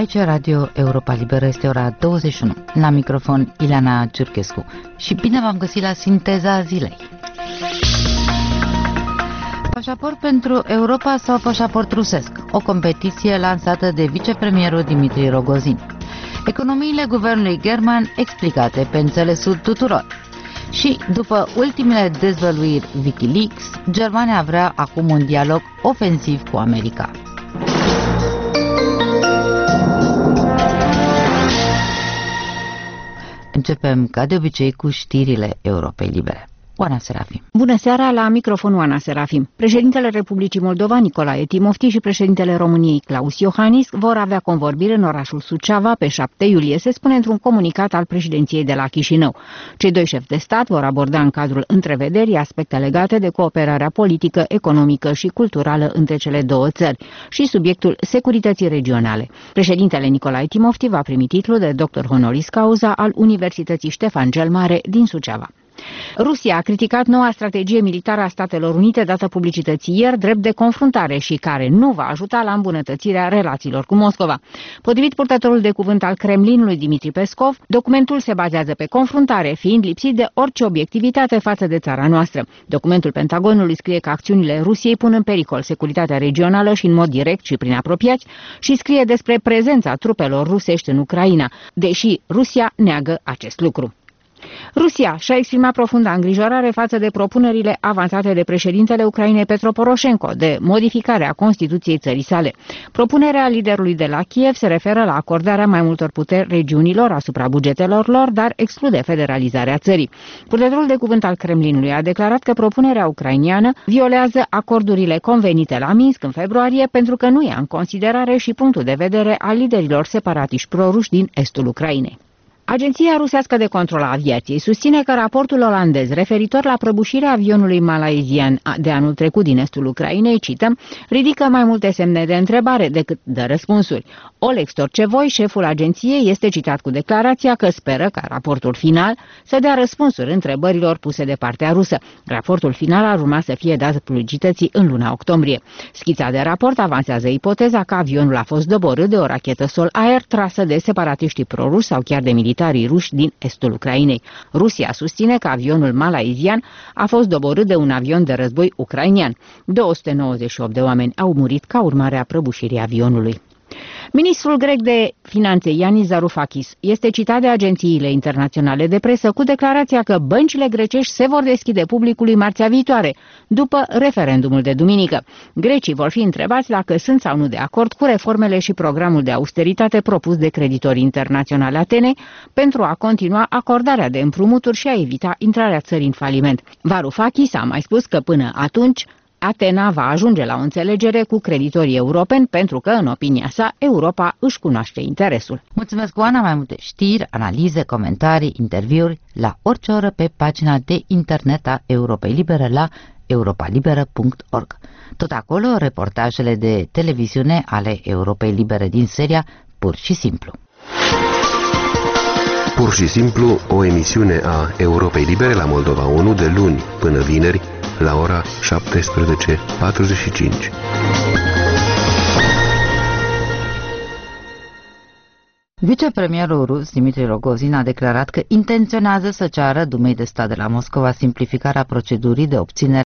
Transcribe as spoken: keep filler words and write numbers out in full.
Aici Radio Europa Liberă, este ora douăzeci și unu. La microfon Ileana Ciurchescu și bine v-am găsit la Sinteza Zilei. Pașaport pentru Europa sau pașaport rusesc? O competiție lansată de vicepremierul Dimitri Rogozin. Economiile guvernului german explicate pe înțelesul tuturor. Și după ultimele dezvăluiri Wikileaks, Germania vrea acum un dialog ofensiv cu America. Începem, ca de obicei, cu știrile Europei Libere. Oana Serafim. Bună seara, la microfon Oana Serafim. Președintele Republicii Moldova, Nicolae Timofti, și președintele României, Klaus Iohannis, vor avea convorbiri în orașul Suceava pe șapte iulie, se spune într-un comunicat al președinției de la Chișinău. Cei doi șefi de stat vor aborda în cadrul întrevederii aspecte legate de cooperarea politică, economică și culturală între cele două țări și subiectul securității regionale. Președintele Nicolae Timofti va primi titlul de doctor honoris causa al Universității Ștefan cel Mare din Suceava. Rusia a criticat noua strategie militară a Statelor Unite dată publicității ieri drept de confruntare și care nu va ajuta la îmbunătățirea relațiilor cu Moscova. Potrivit purtătorul de cuvânt al Kremlinului, Dmitri Peskov, documentul se bazează pe confruntare, fiind lipsit de orice obiectivitate față de țara noastră. Documentul Pentagonului scrie că acțiunile Rusiei pun în pericol securitatea regională și în mod direct și prin apropiați și scrie despre prezența trupelor rusești în Ucraina, deși Rusia neagă acest lucru. Rusia și-a exprimat profundă îngrijorare față de propunerile avansate de președintele Ucrainei Petro Poroșenko de modificare a Constituției țării sale. Propunerea liderului de la Kiev se referă la acordarea mai multor puteri regiunilor asupra bugetelor lor, dar exclude federalizarea țării. Purtătorul de cuvânt al Kremlinului a declarat că propunerea ucrainiană violează acordurile convenite la Minsk în februarie pentru că nu ia în considerare și punctul de vedere al liderilor separatiști proruși din estul Ucrainei. Agenția rusească de control a aviației susține că raportul olandez referitor la prăbușirea avionului malaizian de anul trecut din estul Ucrainei, cităm, ridică mai multe semne de întrebare decât dă răspunsuri. Oleg Storcevoi, șeful agenției, este citat cu declarația că speră ca raportul final să dea răspunsuri întrebărilor puse de partea rusă. Raportul final ar urma să fie dat publicității în luna octombrie. Schița de raport avansează ipoteza că avionul a fost doborât de o rachetă sol-aer trasă de separatiștii proruși sau chiar de militari ruși din estul Ucrainei. Rusia susține că avionul malaizian a fost doborât de un avion de război ucrainian. două sute nouăzeci și opt de oameni au murit ca urmare a prăbușirii avionului. Ministrul grec de finanțe, Yannis Varoufakis, este citat de agențiile internaționale de presă cu declarația că băncile grecești se vor deschide publicului marțea viitoare, după referendumul de duminică. Grecii vor fi întrebați dacă sunt sau nu de acord cu reformele și programul de austeritate propus de creditorii internaționali Atenei pentru a continua acordarea de împrumuturi și a evita intrarea țării în faliment. Varoufakis a mai spus că până atunci Atena va ajunge la o înțelegere cu creditorii europeni pentru că, în opinia sa, Europa își cunoaște interesul. Mulțumesc, Oana. Mai multe știri, analize, comentarii, interviuri la orice oră pe pagina de internet a Europei Libere la europa liberă punct org. Tot acolo, reportajele de televiziune ale Europei Libere din seria Pur și Simplu. Pur și Simplu, o emisiune a Europei Libere la Moldova unu de luni până vineri, la ora șaptesprezece patruzeci și cinci. Vicepremierul rus Dimitri Rogozin a declarat că intenționează să ceară Dumei de stat de la Moscova simplificarea procedurii de obținere